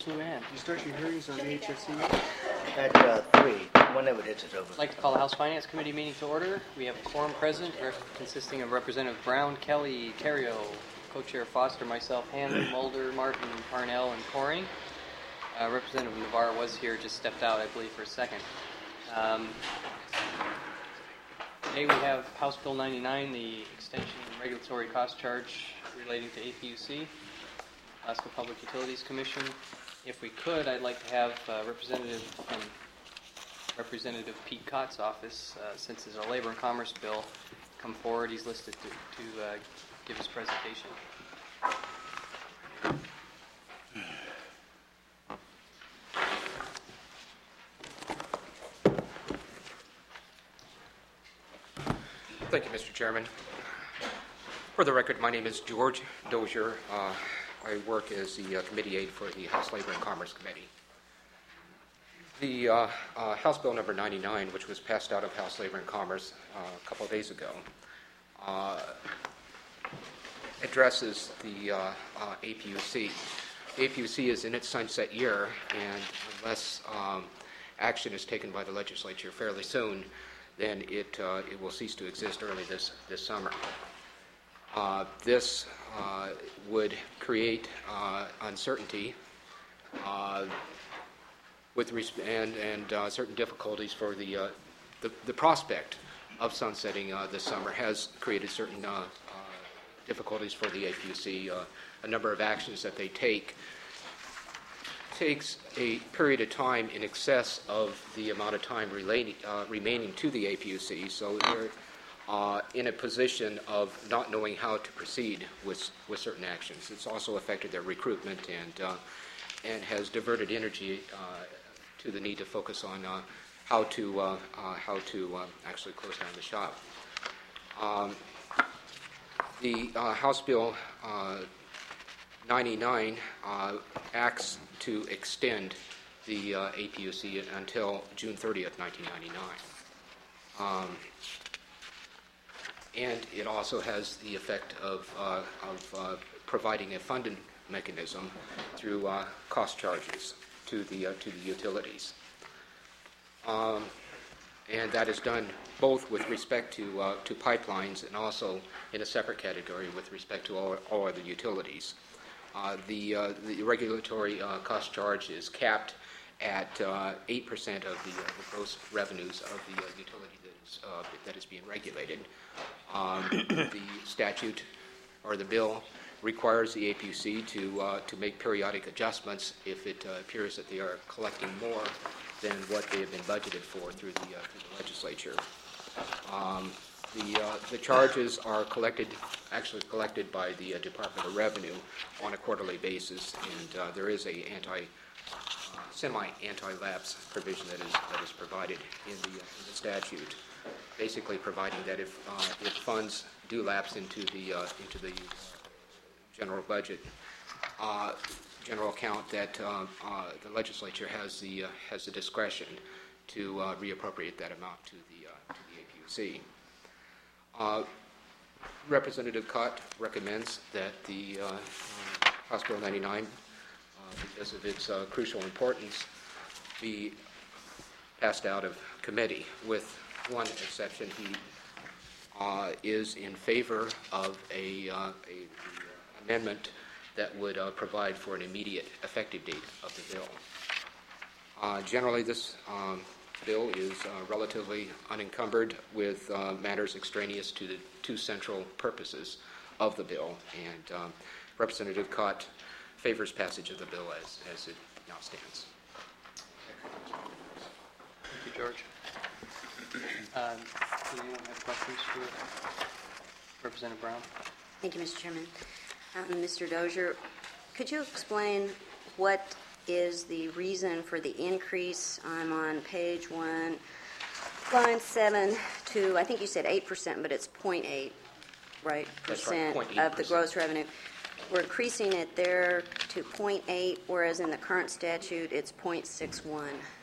Luann. You start your hearings on HFC? At 3, whenever it is over. I'd like to call the House Finance Committee meeting to order. We have a quorum present consisting of Representative Brown, Kelly, Terrio, Co-Chair Foster, myself, Hanlon, Mulder, Martin, Parnell, and Coring. Representative Navarre was here, just stepped out, I believe, for a second. Today we have House Bill 99, the extension and regulatory cost charge relating to APUC, Alaska Public Utilities Commission. If we could, I'd like to have Representative Pete Cott's office, since it's a Labor and Commerce bill, come forward. He's listed to give his presentation. Thank you, Mr. Chairman. For the record, my name is George Dozier. I work as the committee aide for the House Labor and Commerce Committee. The House Bill number 99, which was passed out of House Labor and Commerce a couple of days ago, addresses the APUC. The APUC is in its sunset year, and unless action is taken by the legislature fairly soon, then it will cease to exist early this summer. This would create uncertainty and certain difficulties for the prospect of sunsetting this summer has created certain difficulties for the APUC. A number of actions that they takes a period of time in excess of the amount of time remaining to the APUC, so they're in a position of not knowing how to proceed with certain actions. It's also affected their recruitment and has diverted energy to the need to focus on how to actually close down the shop. The House Bill 99 acts to extend the APUC until June 30th, 1999. And it also has the effect of providing a funding mechanism through cost charges to the utilities. And that is done both with respect to pipelines and also in a separate category with respect to all other utilities. The regulatory cost charge is capped at 8% of the gross revenues of the utility that is being regulated. The statute or the bill requires the APUC to make periodic adjustments if it appears that they are collecting more than what they have been budgeted for through the legislature. The charges are collected by the Department of Revenue on a quarterly basis, and there is a semi-anti-lapse provision that is provided in the statute, basically providing that if funds do lapse into the general budget, general account, that the legislature has the discretion to reappropriate that amount to the APUC. Representative Cott recommends that the House Bill 99, because of its crucial importance, be passed out of committee. With one exception, he is in favor of a amendment that would provide for an immediate effective date of the bill. Generally, this bill is relatively unencumbered with matters extraneous to the two central purposes of the bill, and Representative Cott favors passage of the bill as it now stands. Thank you, George. Does anyone have questions for Representative Brown? Thank you, Mr. Chairman. Mr. Dozier, could you explain what is the reason for the increase? I'm on page 1, line 7 to, I think you said 8%, but it's 0.8, right? Percent of the gross revenue. We're increasing it there to 0.8, whereas in the current statute it's 0.61.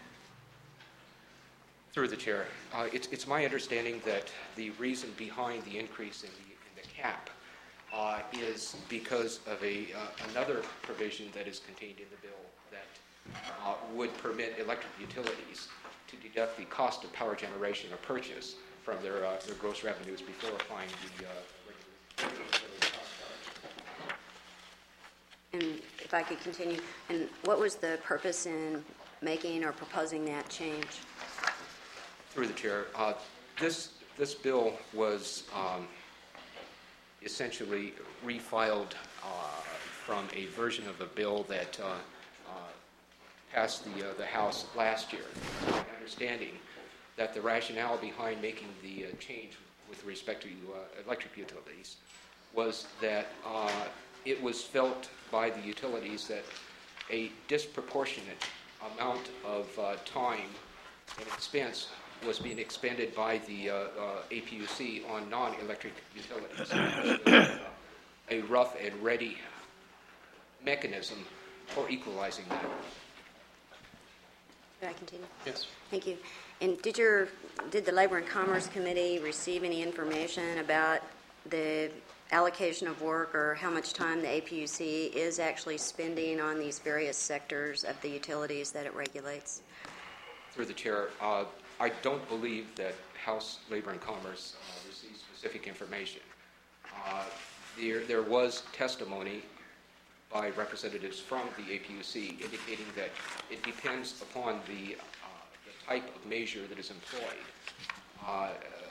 Through the chair, it's my understanding that the reason behind the increase in the cap is because of another provision that is contained in the bill that would permit electric utilities to deduct the cost of power generation or purchase from their gross revenues before applying the regular utility cost charge. And if I could continue, and what was the purpose in making or proposing that change? Through the chair, this bill was essentially refiled from a version of a bill that passed the House last year. My understanding that the rationale behind making the change with respect to electric utilities was that it was felt by the utilities that a disproportionate amount of time and expense was being expended by the APUC on non-electric utilities. A rough and ready mechanism for equalizing that. Did I continue? Yes. Thank you. And did the Labor and Commerce Committee receive any information about the allocation of work or how much time the APUC is actually spending on these various sectors of the utilities that it regulates? Through the chair, I don't believe that House Labor and Commerce received specific information. There was testimony by representatives from the APUC indicating that it depends upon the type of measure that is employed.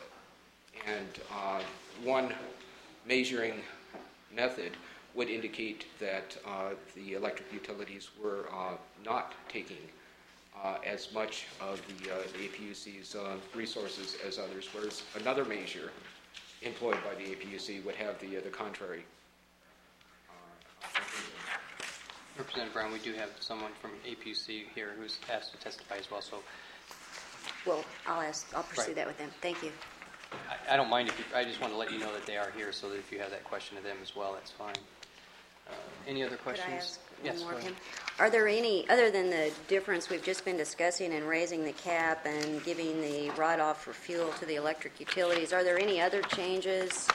One measuring method would indicate that the electric utilities were not taking as much of the APUC's resources as others, whereas another measure employed by the APUC would have the contrary. Representative Brown, we do have someone from APUC here who's asked to testify as well, so Well, I'll pursue Right. that with them. Thank you. I don't mind if you, I just want to let you know that they are here so that if you have that question to them as well, that's fine. Any other questions? Could I ask Yes, one more go of ahead. him? Are there any, other than the difference we've just been discussing in raising the cap and giving the write-off for fuel to the electric utilities, are there any other changes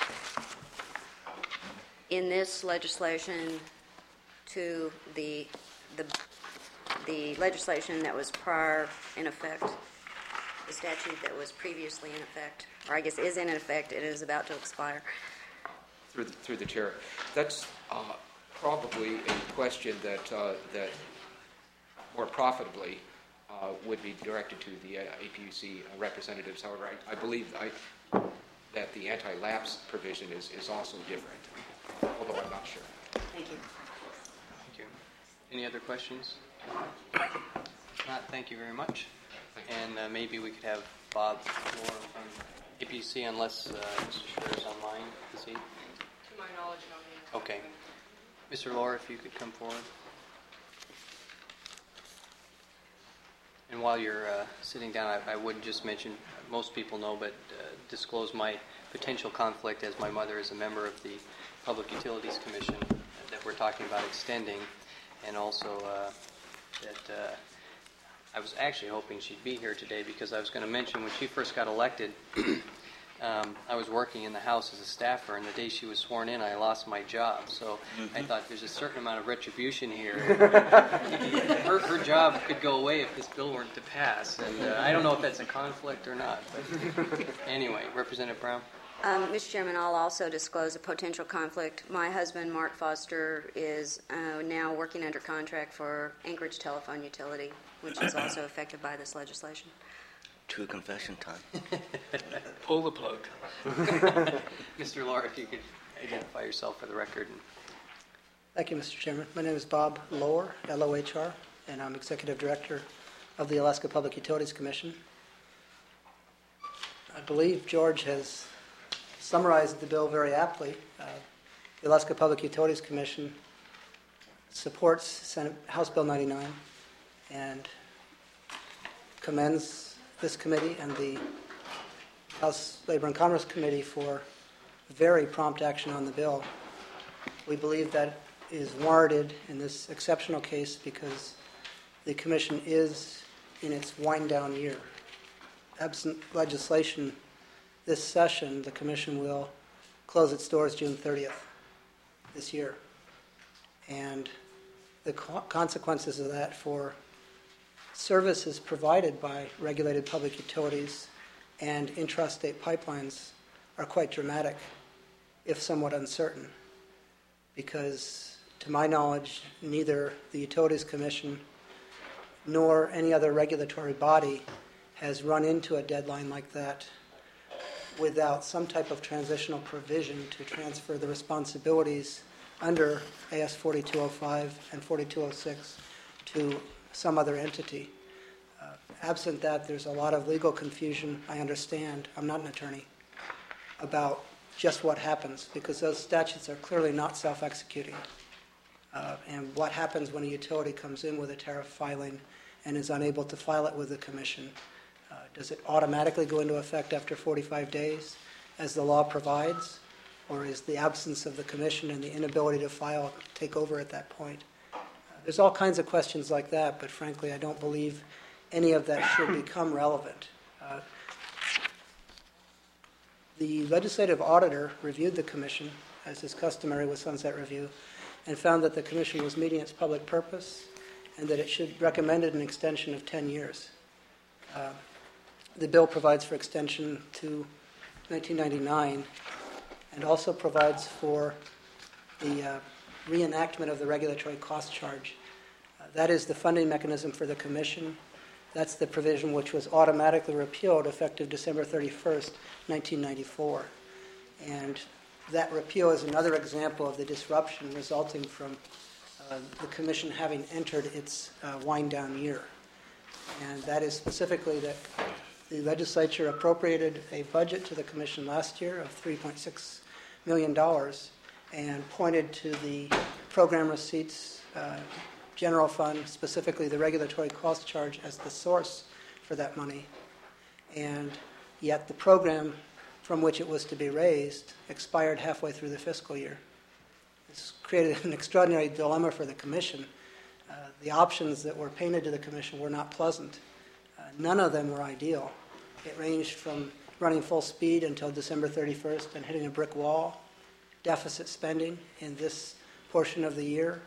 in this legislation to the legislation that was prior in effect, the statute that was previously in effect, or I guess is in effect, it is about to expire? Through the chair, that's probably a question that more profitably would be directed to the APUC representatives. However, I believe that the anti-lapse provision is also different, although I'm not sure. Thank you. Thank you. Any other questions? If not, thank you very much. And maybe we could have Bob Moore from APUC, unless Mr. Schreier is online. Is he? To my knowledge, no. Okay. Mr. Lohr, if you could come forward. And while you're sitting down, I would just mention, most people know, but disclose my potential conflict as my mother is a member of the Public Utilities Commission that we're talking about extending, and also that I was actually hoping she'd be here today because I was going to mention when she first got elected, I was working in the House as a staffer, and the day she was sworn in, I lost my job. So I thought there's a certain amount of retribution here. Her job could go away if this bill weren't to pass, and I don't know if that's a conflict or not. But anyway, Representative Brown. Mr. Chairman, I'll also disclose a potential conflict. My husband, Mark Foster, is now working under contract for Anchorage Telephone Utility, which is also affected by this legislation. True confession time. Pull the plug. Mr. Lohr, if you could identify yourself for the record. Thank you, Mr. Chairman. My name is Bob Lohr, L-O-H-R, and I'm Executive Director of the Alaska Public Utilities Commission. I believe George has summarized the bill very aptly. The Alaska Public Utilities Commission supports Senate House Bill 99 and commends this committee and the House Labor and Commerce Committee for very prompt action on the bill. We believe that is warranted in this exceptional case because the Commission is in its wind-down year. Absent legislation this session, the Commission will close its doors June 30th this year. And the consequences of that for services provided by regulated public utilities and intrastate pipelines are quite dramatic, if somewhat uncertain, because to my knowledge, neither the Utilities Commission nor any other regulatory body has run into a deadline like that without some type of transitional provision to transfer the responsibilities under AS 4205 and 4206 to some other entity. Absent that, there's a lot of legal confusion, I understand, I'm not an attorney, about just what happens, because those statutes are clearly not self-executing. And what happens when a utility comes in with a tariff filing and is unable to file it with the Commission? Does it automatically go into effect after 45 days, as the law provides? Or is the absence of the Commission and the inability to file take over at that point? There's all kinds of questions like that, but frankly, I don't believe any of that should become relevant. The legislative auditor reviewed the Commission, as is customary with Sunset Review, and found that the Commission was meeting its public purpose and that it should recommended an extension of 10 years. The bill provides for extension to 1999 and also provides for the reenactment of the regulatory cost charge. That is the funding mechanism for the Commission. That's the provision which was automatically repealed effective December 31st, 1994. And that repeal is another example of the disruption resulting from the Commission having entered its wind-down year. And that is specifically that the legislature appropriated a budget to the Commission last year of $3.6 million and pointed to the program receipts general fund, specifically the regulatory cost charge, as the source for that money. And yet the program from which it was to be raised expired halfway through the fiscal year. This created an extraordinary dilemma for the Commission. The options that were painted to the Commission were not pleasant. None of them were ideal. It ranged from running full speed until December 31st and hitting a brick wall, deficit spending in this portion of the year,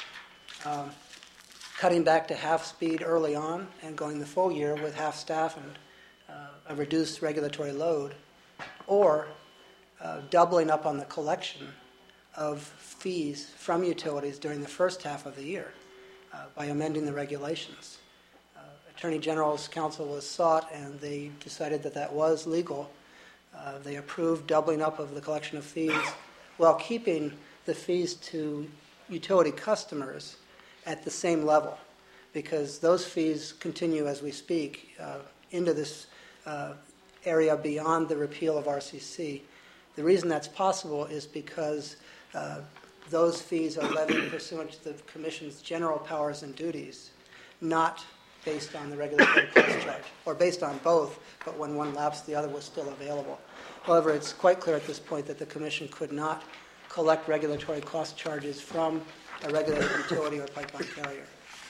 cutting back to half speed early on and going the full year with half staff and a reduced regulatory load, or doubling up on the collection of fees from utilities during the first half of the year by amending the regulations. Attorney General's counsel was sought, and they decided that that was legal. They approved doubling up of the collection of fees while keeping the fees to utility customers at the same level, because those fees continue as we speak into this area beyond the repeal of RCC. The reason that's possible is because those fees are levied pursuant to the Commission's general powers and duties, not based on the regulatory cost charge, or based on both, but when one lapsed, the other was still available. However, it's quite clear at this point that the Commission could not collect regulatory cost charges from a regulated utility or pipeline carrier.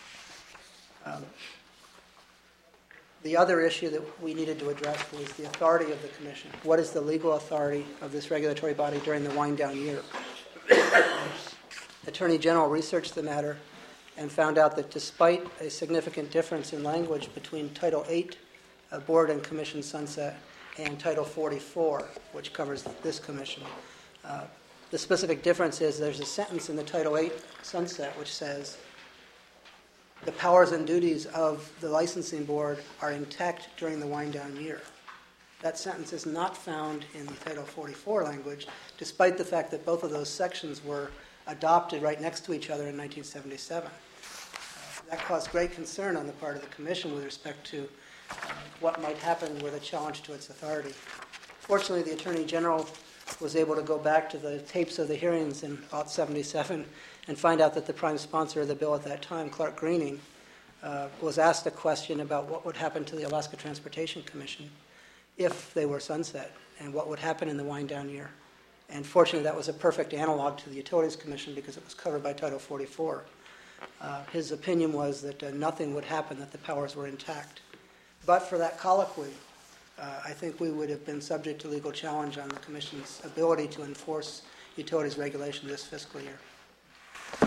The other issue that we needed to address was the authority of the Commission. What is the legal authority of this regulatory body during the wind-down year? Attorney General researched the matter and found out that despite a significant difference in language between Title 8, Board and Commission Sunset, and Title 44, which covers this Commission, the specific difference is there's a sentence in the Title 8 Sunset which says the powers and duties of the licensing board are intact during the wind-down year. That sentence is not found in the Title 44 language, despite the fact that both of those sections were adopted right next to each other in 1977. That caused great concern on the part of the Commission with respect to what might happen with a challenge to its authority. Fortunately, the Attorney General was able to go back to the tapes of the hearings in about 77 and find out that the prime sponsor of the bill at that time, Clark Greening, was asked a question about what would happen to the Alaska Transportation Commission if they were sunset and what would happen in the wind-down year. And fortunately, that was a perfect analog to the Utilities Commission because it was covered by Title 44. His opinion was that nothing would happen, that the powers were intact. But for that colloquy, I think we would have been subject to legal challenge on the Commission's ability to enforce utilities regulation this fiscal year.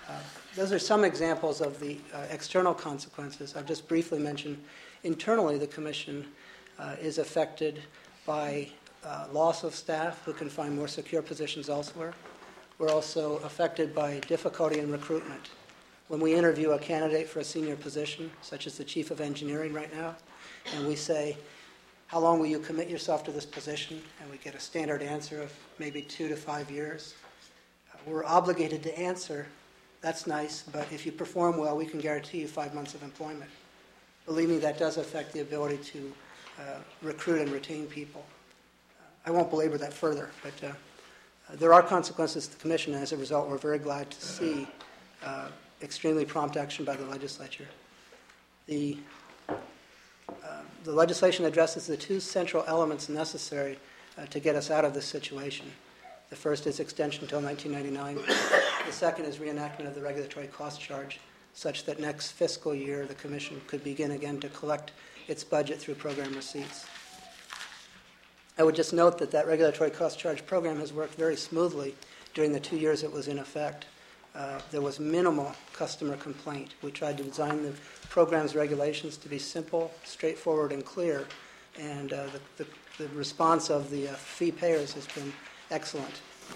Those are some examples of the external consequences. I've just briefly mentioned internally the Commission is affected by loss of staff who can find more secure positions elsewhere. We're also affected by difficulty in recruitment. When we interview a candidate for a senior position, such as the Chief of Engineering right now, and we say, how long will you commit yourself to this position? And we get a standard answer of maybe 2 to 5 years. We're obligated to answer, that's nice, but if you perform well, we can guarantee you 5 months of employment. Believe me, that does affect the ability to recruit and retain people. I won't belabor that further, but there are consequences to the Commission, and as a result, we're very glad to see extremely prompt action by the legislature. The legislation addresses the 2 central elements necessary to get us out of this situation. The first is extension until 1999. The second is reenactment of the regulatory cost charge, such that next fiscal year the Commission could begin again to collect its budget through program receipts. I would just note that that regulatory cost charge program has worked very smoothly during the 2 years it was in effect. There was minimal customer complaint. We tried to design the program's regulations to be simple, straightforward, and clear, and the response of the fee payers has been excellent.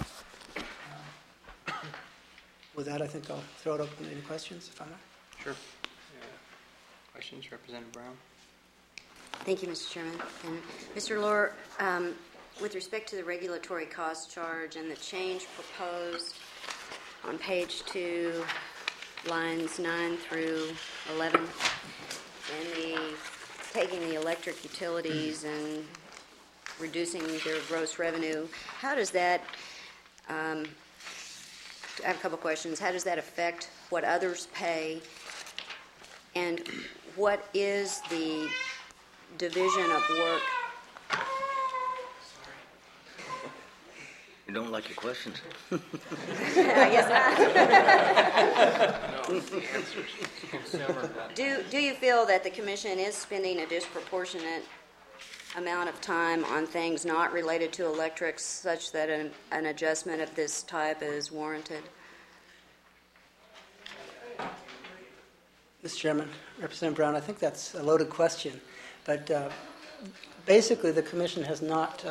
With that, I think I'll throw it open to any questions, if I may. Sure. Questions, Representative Brown? Thank you, Mr. Chairman. And Mr. Lohr, with respect to the regulatory cost charge and the change proposed on page 2, lines 9 through 11, and taking the electric utilities and reducing their gross revenue, how does that, I have a couple questions. How does that affect what others pay? And what is the division of work? You don't like your questions? I guess not. Do you feel that the Commission is spending a disproportionate amount of time on things not related to electrics, such that an adjustment of this type is warranted? Mr. Chairman, Representative Brown, I think that's a loaded question, but basically the Commission has not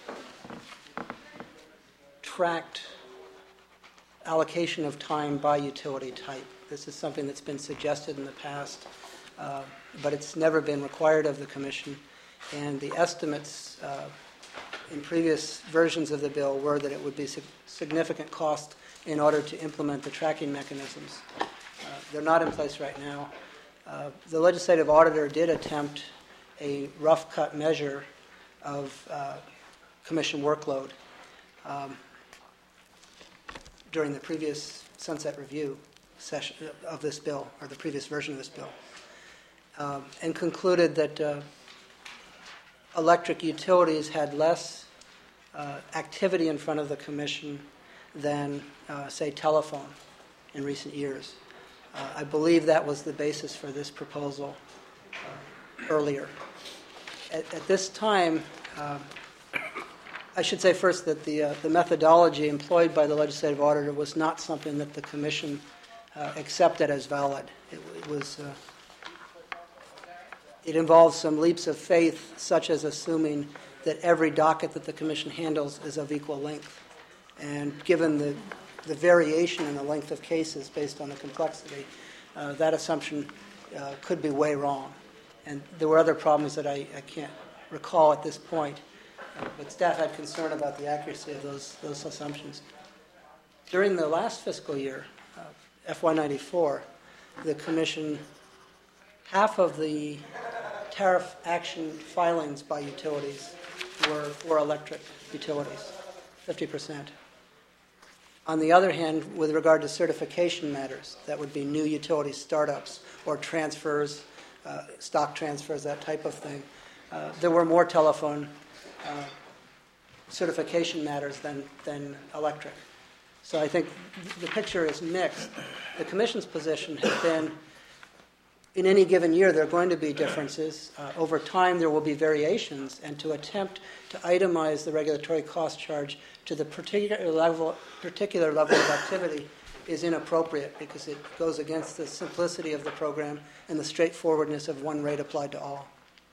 tracked allocation of time by utility type. This is something that's been suggested in the past, but it's never been required of the Commission. And the estimates in previous versions of the bill were that it would be significant cost in order to implement the tracking mechanisms. They're not in place right now. The legislative auditor did attempt a rough cut measure of Commission workload during the previous sunset review session of this bill, or the previous version of this bill, and concluded that electric utilities had less activity in front of the Commission than, say, telephone in recent years. I believe that was the basis for this proposal earlier. At this time, I should say first that the methodology employed by the legislative auditor was not something that the Commission accepted as valid. It involves some leaps of faith, such as assuming that every docket that the Commission handles is of equal length. And given the variation in the length of cases based on the complexity, that assumption could be way wrong. And there were other problems that I can't recall at this point, but staff had concern about the accuracy of those assumptions. During the last fiscal year, FY94, the Commission, half of the tariff action filings by utilities were for electric utilities, 50%. On the other hand, with regard to certification matters, that would be new utility startups or transfers, stock transfers, that type of thing, there were more telephone certification matters than electric. So I think the picture is mixed. The Commission's position has been, in any given year, there are going to be differences. Over time, there will be variations, and to attempt to itemize the regulatory cost charge to the particular level of activity is inappropriate because it goes against the simplicity of the program and the straightforwardness of one rate applied to all.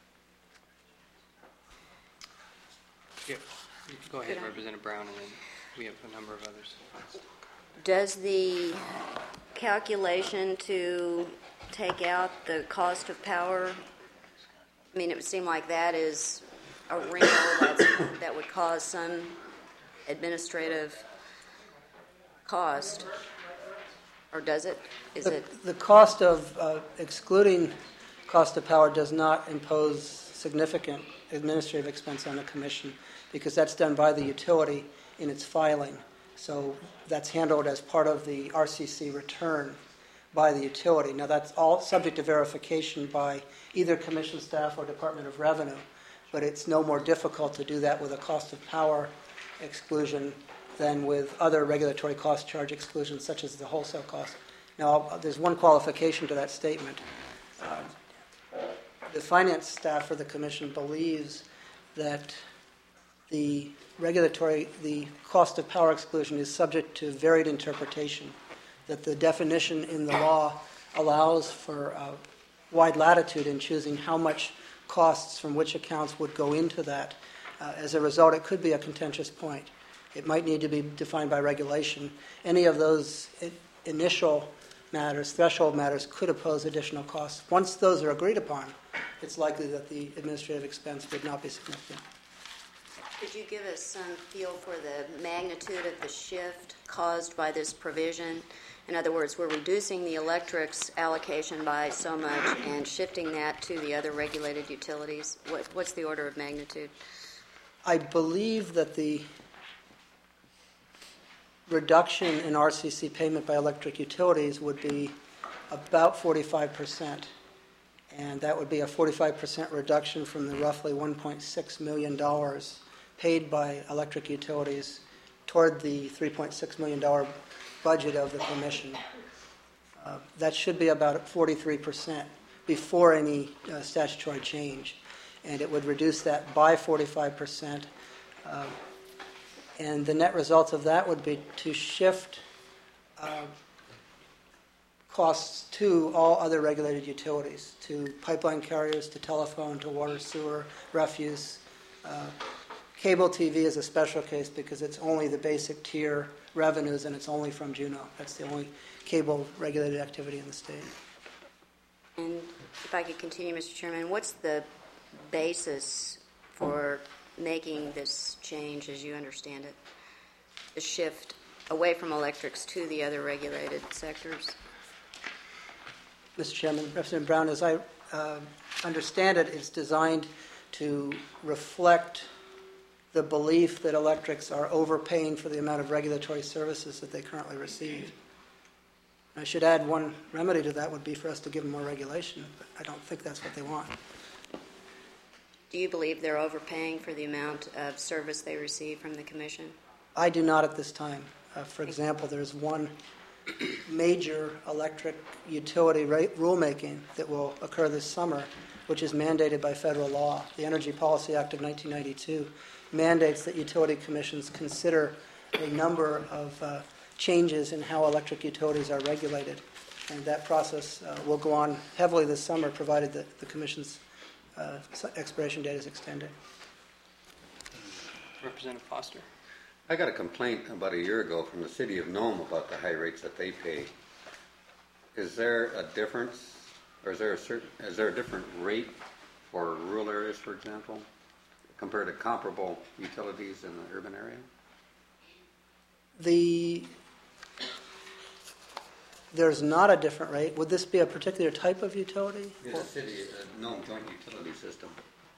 Yeah. You can go ahead, Representative Brown, and then we have a number of others. Does the calculation to take out the cost of power, I mean, it would seem like that is a wrinkle that would cause some administrative cost, or does it? Is it? The cost of excluding cost of power does not impose significant administrative expense on the commission because that's done by the utility in its filing. So that's handled as part of the RCC return by the utility. Now that's all subject to verification by either commission staff or Department of Revenue, but it's no more difficult to do that with a cost of power exclusion than with other regulatory cost charge exclusions such as the wholesale cost. Now there's one qualification to that statement. The finance staff for the commission believes that the cost of power exclusion is subject to varied interpretation, that the definition in the law allows for wide latitude in choosing how much costs from which accounts would go into that. As a result, it could be a contentious point. It might need to be defined by regulation. Any of those initial matters, threshold matters, could oppose additional costs. Once those are agreed upon, it's likely that the administrative expense would not be significant. Could you give us some feel for the magnitude of the shift caused by this provision? In other words, we're reducing the electric's allocation by so much and shifting that to the other regulated utilities. What's the order of magnitude? I believe that the reduction in RCC payment by electric utilities would be about 45%. And that would be a 45% reduction from the roughly $1.6 million paid by electric utilities toward the $3.6 million budget of the commission. That should be about 43% before any statutory change. And it would reduce that by 45%. And the net result of that would be to shift costs to all other regulated utilities, to pipeline carriers, to telephone, to water, sewer, refuse. Cable TV is a special case because it's only the basic tier revenues and it's only from Juneau. That's the only cable regulated activity in the state. And if I could continue, Mr. Chairman, what's the basis for making this change as you understand it? The shift away from electrics to the other regulated sectors? Mr. Chairman, Representative Brown, as I understand it, it's designed to reflect the belief that electrics are overpaying for the amount of regulatory services that they currently receive. I should add one remedy to that would be for us to give them more regulation, but I don't think that's what they want. Do you believe they're overpaying for the amount of service they receive from the Commission? I do not at this time. For example, there's one major electric utility rulemaking that will occur this summer, which is mandated by federal law. The Energy Policy Act of 1992 mandates that utility commissions consider a number of changes in how electric utilities are regulated. And that process will go on heavily this summer, provided that the commission's expiration date is extended. Representative Foster. I got a complaint about a year ago from the city of Nome about the high rates that they pay. Is there a difference, or is there a different rate for rural areas, for example, compared to comparable utilities in the urban area? There's not a different rate. Would this be a particular type of utility? It's a city, Nome joint utility system.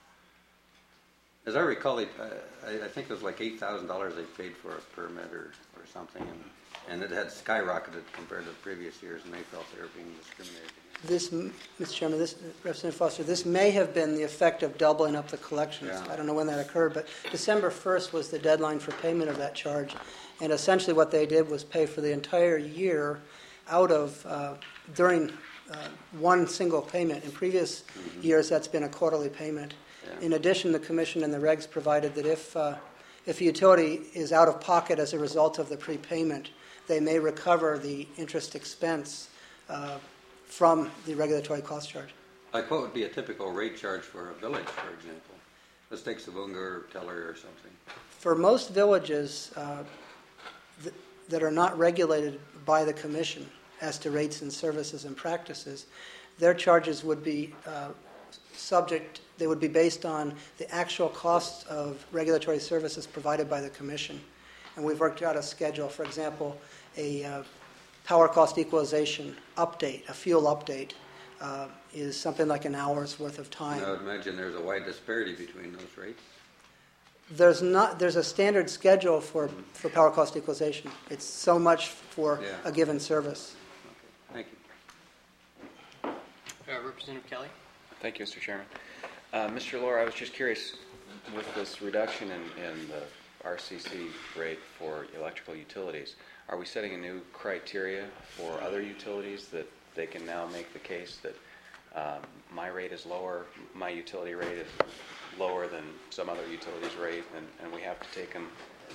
As I recall, I think it was like $8,000 they paid for a permit or something, and it had skyrocketed compared to previous years, and they felt they were being discriminated against. This, Mr. Chairman, Representative Foster, this may have been the effect of doubling up the collections. Yeah. I don't know when that occurred, but December 1st was the deadline for payment of that charge, and essentially what they did was pay for the entire year out of during one single payment. In previous years, that's been a quarterly payment. Yeah. In addition, the Commission and the regs provided that if a utility is out of pocket as a result of the prepayment, they may recover the interest expense from the regulatory cost charge. Like what would be a typical rate charge for a village, for example? Let's take Savunga or Teller or something. For most villages that are not regulated by the Commission as to rates and services and practices, their charges would be they would be based on the actual costs of regulatory services provided by the Commission. And we've worked out a schedule, for example, a power cost equalization update, a fuel update, is something like an hour's worth of time. I would imagine there's a wide disparity between those rates. There's a standard schedule for power cost equalization. It's so much for a given service. Okay. Thank you. Representative Kelly? Thank you, Mr. Chairman. Mr. Lohr, I was just curious, with this reduction in the RCC rate for electrical utilities, are we setting a new criteria for other utilities that they can now make the case that my rate is lower, my utility rate is lower than some other utility's rate, and we have to take them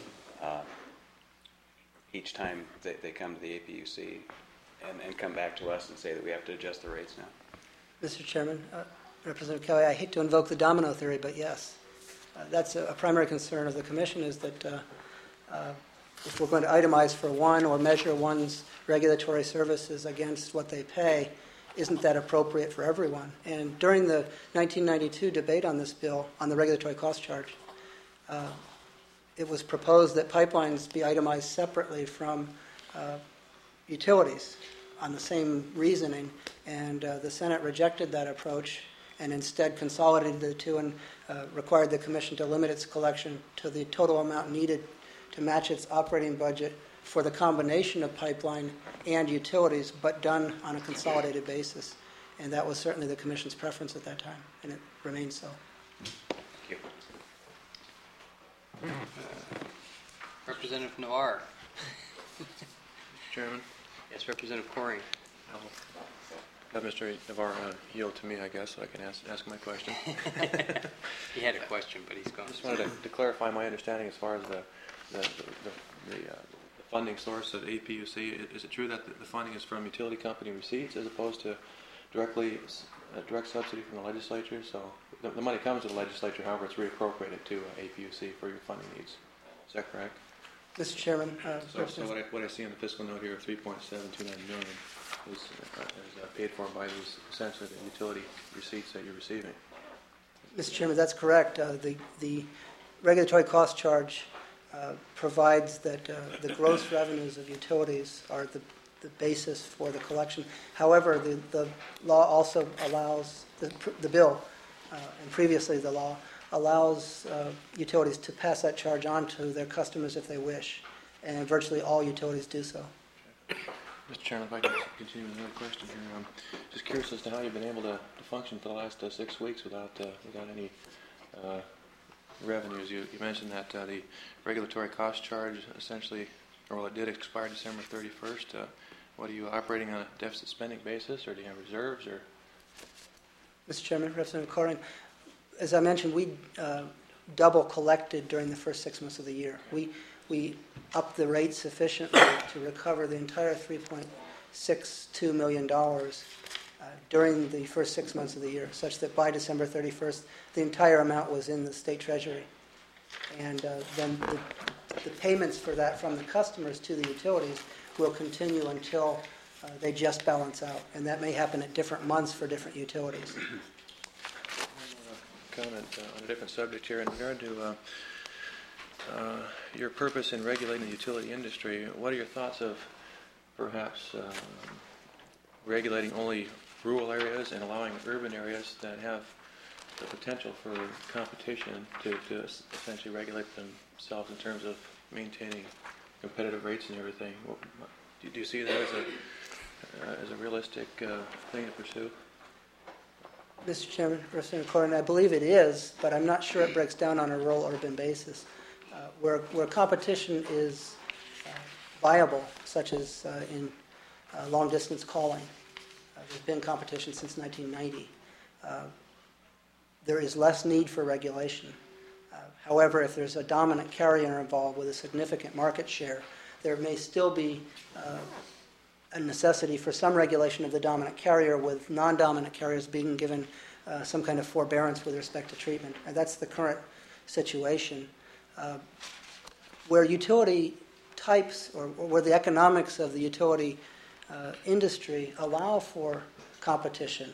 each time they come to the APUC and come back to us and say that we have to adjust the rates now? Mr. Chairman, Representative Kelly, I hate to invoke the domino theory, but yes. That's a primary concern of the Commission, is that if we're going to itemize for one or measure one's regulatory services against what they pay, isn't that appropriate for everyone? And during the 1992 debate on this bill, on the regulatory cost charge, it was proposed that pipelines be itemized separately from utilities on the same reasoning, and the Senate rejected that approach and instead consolidated the two and required the Commission to limit its collection to the total amount needed to match its operating budget for the combination of pipeline and utilities, but done on a consolidated basis. And that was certainly the Commission's preference at that time, and it remains so. Thank you. Representative Navarre? Chairman, Yes, Representative Coring. I'll have Mr. Navarre yield to me, I guess, so I can ask my question. He had a question, but he's gone. I just wanted to clarify my understanding as far as the funding source of APUC. Is it true that the funding is from utility company receipts as opposed to direct subsidy from the legislature? So the money comes to the legislature, however, it's reappropriated to APUC for your funding needs. Is that correct? Mr. Chairman, So what I see on the fiscal note here of $3.729 million is paid for by these essentially the utility receipts that you're receiving. Mr. Chairman, that's correct. The regulatory cost charge provides that the gross revenues of utilities are the basis for the collection. However, the law also allows, the bill, and previously the law, allows utilities to pass that charge on to their customers if they wish, and virtually all utilities do so. Mr. Chairman, if I can continue with another question here. I'm just curious as to how you've been able to function for the last 6 weeks without any revenues. You mentioned that the regulatory cost charge essentially, or it did expire December 31st. What are you operating on a deficit spending basis, or do you have reserves? Or Mr. Chairman, Representative Coring, as I mentioned, we double collected during the first 6 months of the year. We upped the rate sufficiently to recover the entire $3.62 million during the first 6 months of the year, such that by December 31st, the entire amount was in the state treasury. And then the payments for that from the customers to the utilities will continue until they just balance out. And that may happen at different months for different utilities. comment on a different subject here in regard to your purpose in regulating the utility industry. What are your thoughts of perhaps regulating only rural areas and allowing urban areas that have the potential for competition to essentially regulate themselves in terms of maintaining competitive rates and everything? Do you see that as a realistic thing to pursue? Mr. Chairman, Representative Coring, I believe it is, but I'm not sure it breaks down on a rural-urban basis. Where competition is viable, such as in long-distance calling, there's been competition since 1990. There is less need for regulation. However, if there's a dominant carrier involved with a significant market share, there may still be a necessity for some regulation of the dominant carrier, with non-dominant carriers being given some kind of forbearance with respect to treatment. And that's the current situation. Where utility types, or where the economics of the utility industry allow for competition,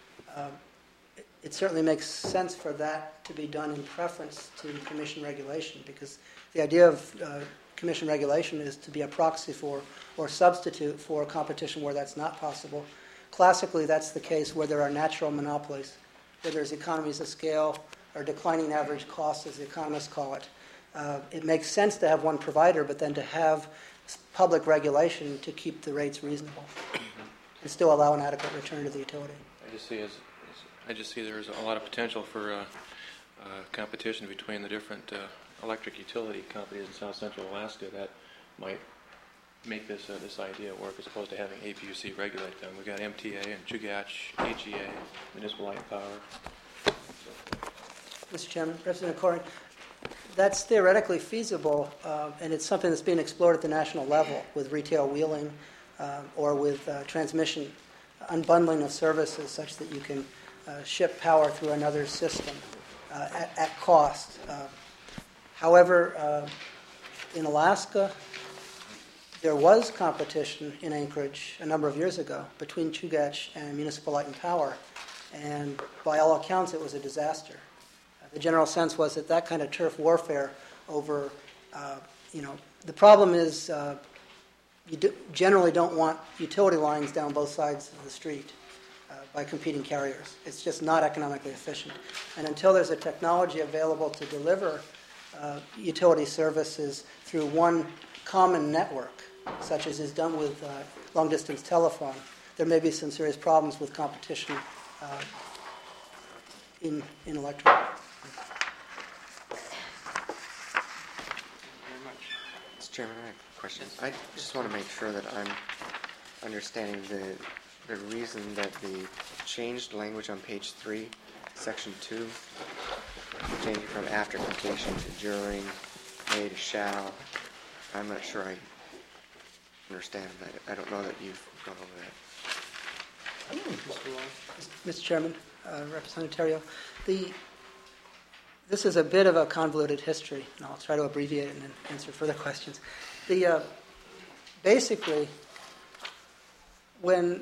it certainly makes sense for that to be done in preference to commission regulation, because the idea of commission regulation is to be a proxy for or substitute for competition where that's not possible. Classically, that's the case where there are natural monopolies, where there's economies of scale or declining average costs, as the economists call it. It makes sense to have one provider, but then to have public regulation to keep the rates reasonable and still allow an adequate return to the utility. I just see there's a lot of potential for competition between the different electric utility companies in South Central Alaska that might make this idea work, as opposed to having APUC regulate them. We've got MTA and Chugach, AGA, Municipal Light and Power. Mr. Chairman, Representative Corrin, that's theoretically feasible, and it's something that's being explored at the national level with retail wheeling or with transmission unbundling of services such that you can ship power through another system at cost. However, in Alaska, there was competition in Anchorage a number of years ago between Chugach and Municipal Light and Power, and by all accounts, it was a disaster. The general sense was that that kind of turf warfare over, the problem is generally don't want utility lines down both sides of the street by competing carriers. It's just not economically efficient. And until there's a technology available to deliver utility services through one common network, such as is done with long-distance telephone, there may be some serious problems with competition in electric. Mr. Chairman, I have a question. I just want to make sure that I'm understanding the reason that the changed language on page 3, section 2, changing from after completion to during, may to shall. I'm not sure I understand that. I don't know that you've gone over that. Mr. Chairman, Representative Terrio, this is a bit of a convoluted history, and I'll try to abbreviate it and then answer further questions. Basically, when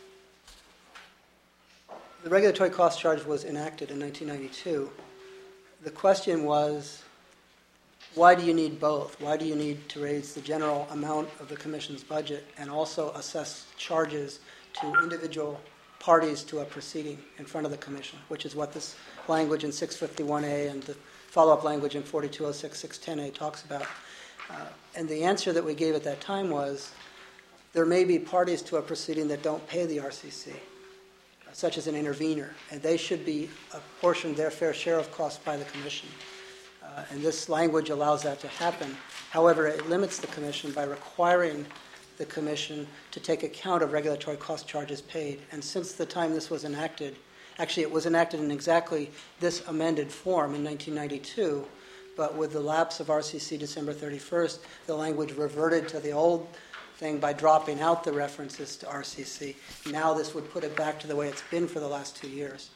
the regulatory cost charge was enacted in 1992, the question was, why do you need both? Why do you need to raise the general amount of the Commission's budget and also assess charges to individual parties to a proceeding in front of the Commission, which is what this language in 651A and the follow-up language in 4206-610A talks about. And the answer that we gave at that time was, there may be parties to a proceeding that don't pay the RCC, such as an intervener, and they should be apportioned their fair share of costs by the Commission. And this language allows that to happen. However, it limits the Commission by requiring the Commission to take account of regulatory cost charges paid. And since the time this was enacted, actually it was enacted in exactly this amended form in 1992, but with the lapse of RCC December 31st, the language reverted to the old thing by dropping out the references to RCC. Now this would put it back to the way it's been for the last 2 years.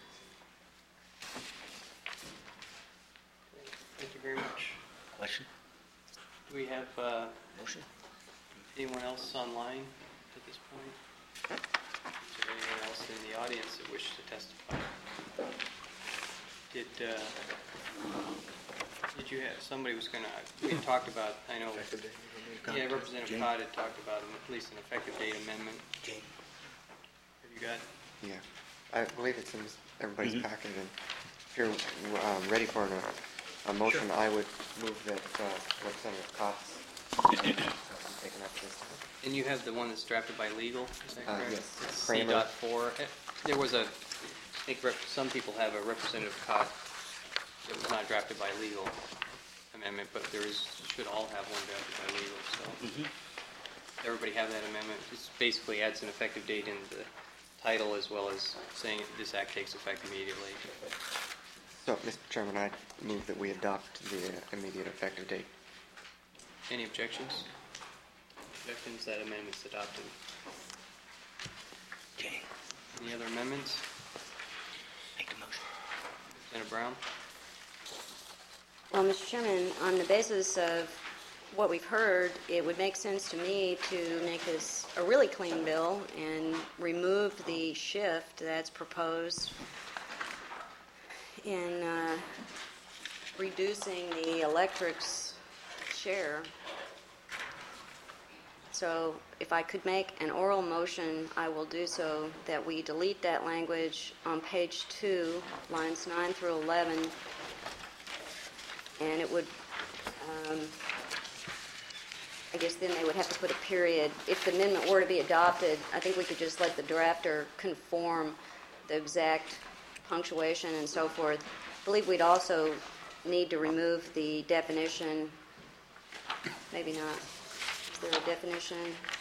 Thank you very much. Question? Do we have Motion? anyone else online at this point? Is there anyone else in the audience that wishes to testify? Did you have, somebody was going to, we had talked about, I know, yeah, Representative Todd had talked about at least an effective date amendment. Have you got? Yeah. I believe it's in everybody's packet, and if you're ready for a motion, I would move that Representative Cox taken up this time. And you have the one that's drafted by legal, is that correct? Yes. It's Kramer. C.4. There was I think some people have a Representative Cott that was not drafted by legal amendment, but should all have one drafted by legal. So everybody have that amendment. This basically adds an effective date in the title as well as saying this act takes effect immediately. So, Mr. Chairman, I move that we adopt the immediate effective date. Any objections? Objections, that amendment's adopted. Okay, Any other amendments? make the motion. Representative Brown? Well, Mr. Chairman, on the basis of what we've heard, it would make sense to me to make this a really clean bill and remove the shift that's proposed in reducing the electric's share. So if I could make an oral motion, I will do so, that we delete that language on page 2, lines 9 through 11, and it would, I guess then they would have to put a period. If the amendment were to be adopted, I think we could just let the drafter conform the exact punctuation and so forth. I believe we'd also need to remove the definition. Maybe not. Is there a definition?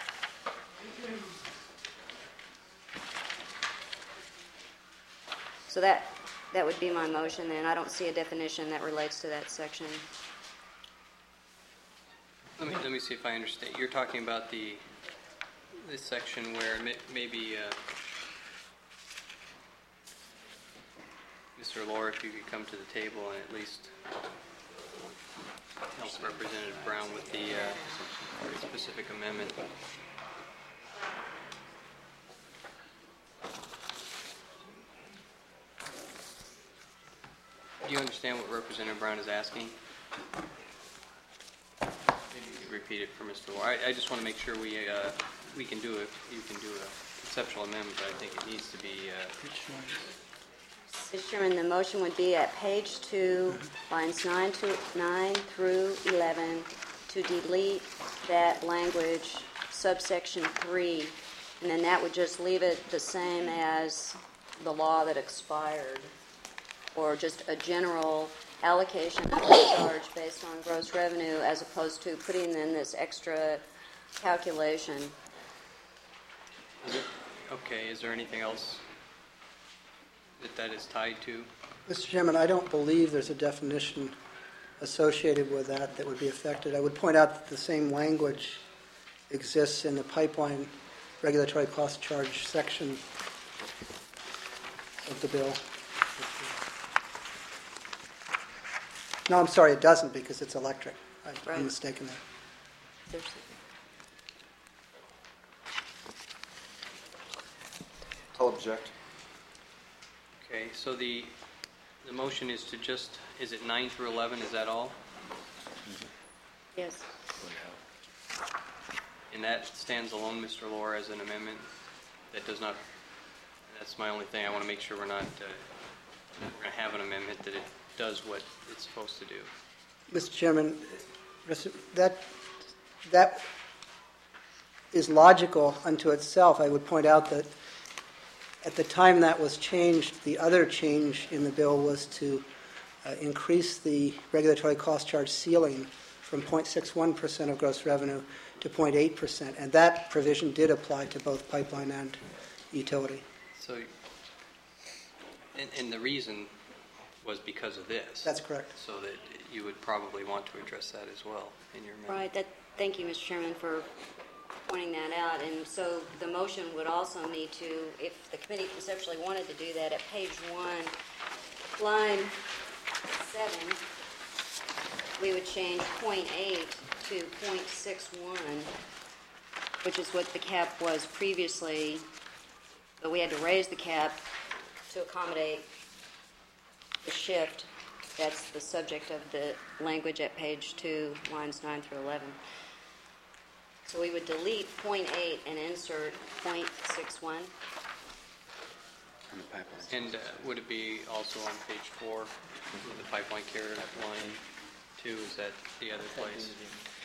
So that would be my motion then. I don't see a definition that relates to that section. Let me see if I understand. You're talking about this section where maybe Mr. Lohr, if you could come to the table and at least help Representative Brown with the specific amendment. Do you understand what Representative Brown is asking? Maybe you could repeat it for Mr. Lohr. I just want to make sure we can do it. You can do a conceptual amendment, but I think it needs to be. Mr. Chairman, the motion would be at page 2, lines 9 through 11, to delete that language, subsection 3, and then that would just leave it the same as the law that expired, or just a general allocation of the charge based on gross revenue, as opposed to putting in this extra calculation. Okay, is there anything else that is tied to? Mr. Chairman, I don't believe there's a definition associated with that would be affected. I would point out that the same language exists in the pipeline regulatory cost charge section of the bill. No, I'm sorry, it doesn't, because it's electric. I'm mistaken there. I'll object. Okay, so the motion is to just, is it 9 through 11, is that all? Yes. And that stands alone, Mr. Lohr, as an amendment? That does not, that's my only thing. I want to make sure we're not, we're going to have an amendment that it does what it's supposed to do. Mr. Chairman, that is logical unto itself. I would point out that at the time that was changed, the other change in the bill was to increase the regulatory cost charge ceiling from 0.61% of gross revenue to 0.8%, and that provision did apply to both pipeline and utility. So, and the reason was because of this. That's correct. So that you would probably want to address that as well in your amendment. Right. Thank you, Mr. Chairman, for pointing that out. And so the motion would also need to, if the committee conceptually wanted to do that, at page 1, line 7, we would change 0.8 to 0.61, which is what the cap was previously, but we had to raise the cap to accommodate the shift. That's the subject of the language at page 2, lines 9 through 11. So we would delete 0.8 and insert 0.61. And would it be also on page 4 with the pipeline carrier line 2? Is that the other place?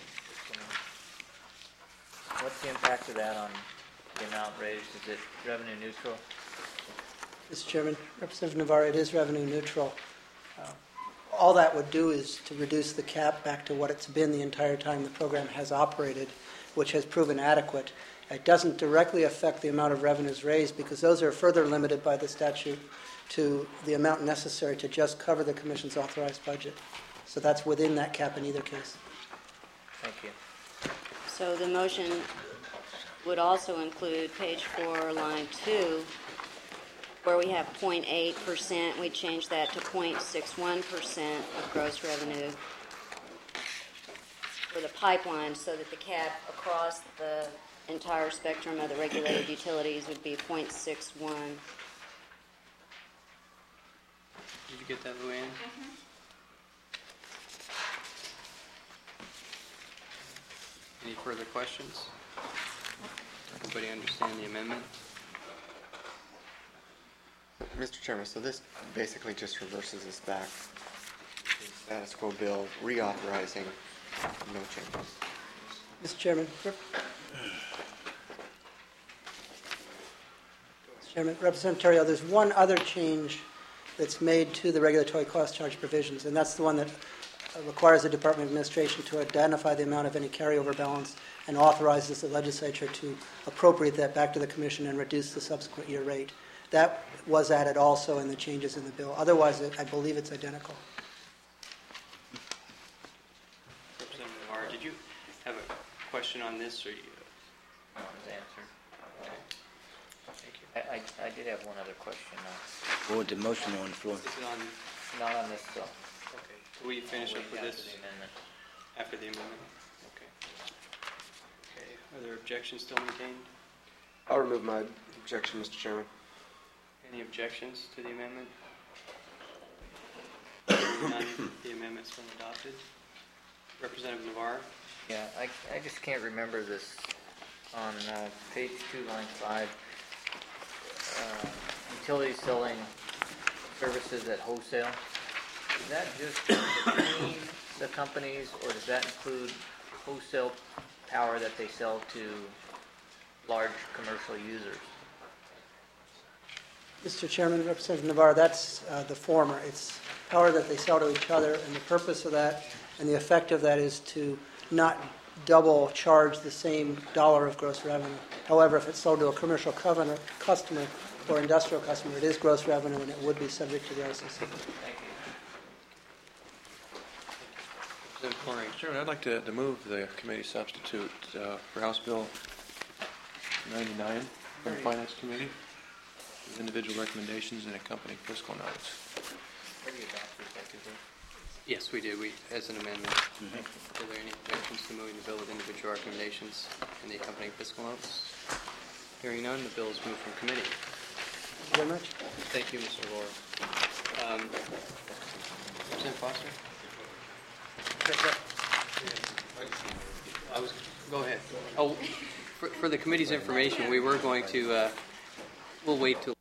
What's the impact of that on the amount raised? Is it revenue neutral? Mr. Chairman, Representative Navarro, it is revenue neutral. All that would do is to reduce the cap back to what it's been the entire time the program has operated, which has proven adequate. It doesn't directly affect the amount of revenues raised because those are further limited by the statute to the amount necessary to just cover the Commission's authorized budget. So that's within that cap in either case. Thank you. So the motion would also include page 4, line 2, where we have 0.8%. We change that to 0.61% of gross revenue for the pipeline, so that the cap across the entire spectrum of the regulated utilities would be 0.61. Did you get that, Luann? Any further questions? Everybody understand the amendment? Mr. Chairman, so this basically just reverses us back to the status quo bill, reauthorizing, no changes. Mr. Chairman. Mr. Chairman, Representative Terrio, there's one other change that's made to the regulatory cost charge provisions, and that's the one that requires the Department of Administration to identify the amount of any carryover balance and authorizes the legislature to appropriate that back to the Commission and reduce the subsequent year rate. That was added also in the changes in the bill. Otherwise, I believe it's identical. Representative Navarro, did you have a question on this, or you? No, it was answered. Okay. Thank you. I did have one other question. Or the motion on the floor. Is it on? Not on this, though. Okay. Will we finish up with this The amendment. after the amendment? Okay. Okay. Are there objections still maintained? I'll remove my objection, Mr. Chairman. Any objections to the amendment? None. The amendment's been adopted. Representative Navarro? Yeah, I just can't remember this. On page 2, line 5, utilities selling services at wholesale. Is that just between the companies, or does that include wholesale power that they sell to large commercial users? Mr. Chairman, Representative Navarro, that's the former. It's power that they sell to each other, and the purpose of that and the effect of that is to not double charge the same dollar of gross revenue. However, if it's sold to a commercial customer or industrial customer, it is gross revenue and it would be subject to the RCC. Thank you. Representative Corring? Chairman, I'd like to move the committee substitute for House Bill 99 from the Finance Committee with individual recommendations and accompanying fiscal notes. Yes, we did. As an amendment. Are there any objections to moving the bill with individual recommendations and the accompanying fiscal notes? Hearing none, the bill is moved from committee. Thank you very much. Thank you, Mr. Laura. Representative Foster? Go ahead. Oh, for the committee's information, we were going to, we'll wait till